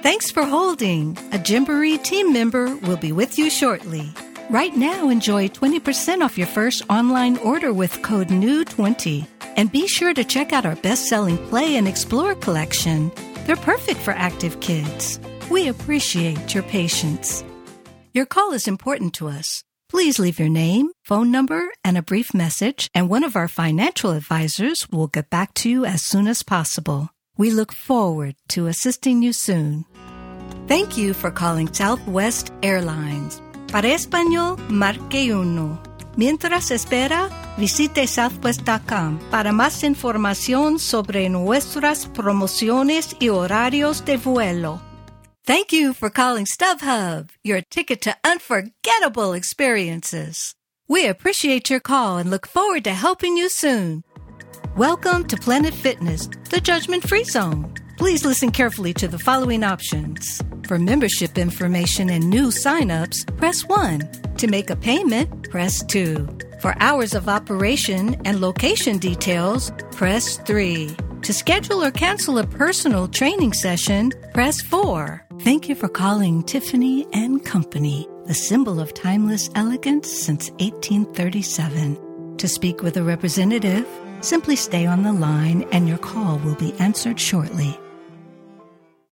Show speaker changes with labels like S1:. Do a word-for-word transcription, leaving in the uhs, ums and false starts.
S1: Thanks for holding. A Gymboree team member will be with you shortly. Right now, enjoy twenty percent off your first online order with code N E W twenty. And be sure to check out our best-selling Play and Explore collection. They're perfect for active kids. We appreciate your patience. Your call is important to us. Please leave your name, phone number, and a brief message, and one of our financial advisors will get back to you as soon as possible. We look forward to assisting you soon. Thank you for calling Southwest Airlines. Para español, marque uno. Mientras espera, visite southwest dot com para más información sobre nuestras promociones y horarios de vuelo. Thank you for calling StubHub, your ticket to unforgettable experiences. We appreciate your call and look forward to helping you soon. Welcome to Planet Fitness, the judgment-free zone. Please listen carefully to the following options. For membership information and new sign-ups, press one. To make a payment, press two. For hours of operation and location details, press three. To schedule or cancel a personal training session, press four. Thank you for calling Tiffany and Company, the symbol of timeless elegance since eighteen thirty-seven. To speak with a representative, simply stay on the line and your call will be answered shortly.